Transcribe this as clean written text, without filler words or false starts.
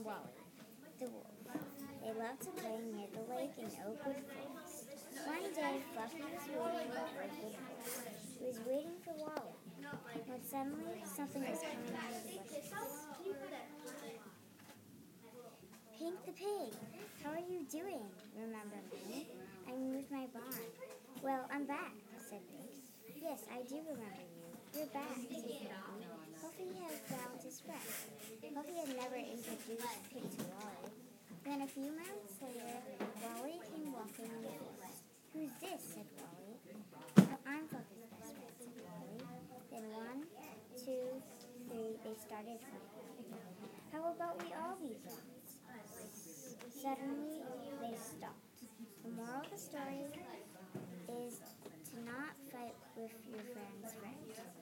and Wally, the wolf. They loved to play near the lake in Oakwood Forest. One day, Fluffy was waiting in Oakwood Forest. He was waiting for Wally, when suddenly something was coming out of the bushes. Pink the pig, how are you doing? Remember me? I moved my barn. Well, I'm back, said Pink. Yes, I do remember you. You're back, said Fluffy. Fluffy had found his friend. Fluffy had never introduced Pink to Wally. Then a few months later, Wally came walking in the forest. Who's this? Said Wally. Oh, I'm Fluffy's best friend, said Wally. Then 1, 2, 3, they started playing. How about we all be friends? Suddenly, they stopped. The moral of the story is to not fight with your friend's friend.